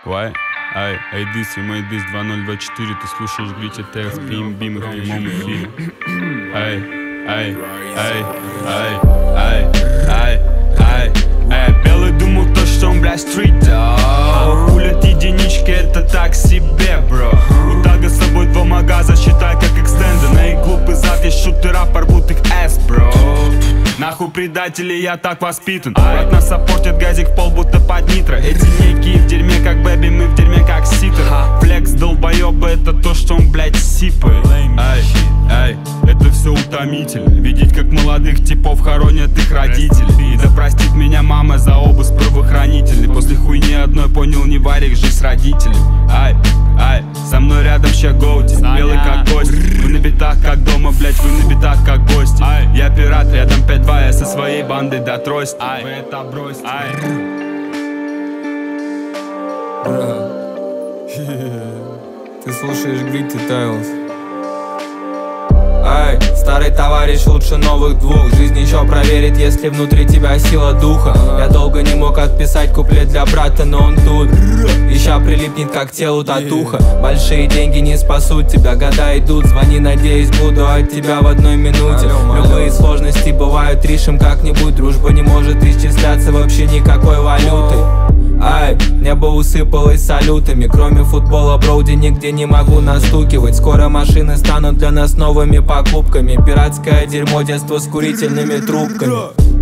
Why? Ай, дис, и мой дис 2024. Ты слушаешь Грити Тейлс, PMB, мы в прямом эфире. Белый думал то, что он, блядь, стрит, пулят единички, это так себе, бро. У Тага с собой 2 магаза, считай как экстенды. На их глупый зад есть шутера, порвут их эс, бро. Нахуй предатели, я так воспитан. Брат нас саппортит, газик в пол, будто под нитро. Эти некие в дерьме, как бэби, мы в дерьме, как ситер. Флекс долбоёба, это то, что он, блядь, сипает. Это все утомительно. Видеть, как молодых типов хоронят их родители. И да простит меня мама за обыск правоохранительный. После хуйни одной понял, не варик, жизнь с родителями. Со мной рядом ща гоути, белый как гость. Вы на битах как дома, блять, вы на битах как гости. Я пират, рядом 5-2, я со своей бандой до трости. Вы это бросьте. Ты слушаешь Грити Тейлс. Старый товарищ лучше новых двух. Жизнь еще проверит, если внутри тебя сила духа. Я долго не мог отписать куплет для брата, но он тут. И ща прилипнет как телу татуха. Большие деньги не спасут тебя, года идут. Звони, надеюсь, буду от тебя в одной минуте. Любые сложности бывают, решим как-нибудь. Дружба не может исчисляться вообще никакой валютой. Небо усыпалось салютами. Кроме футбола, броуди, нигде не могу настукивать. Скоро машины станут для нас новыми покупками. Пиратское дерьмо, детство с курительными трубками.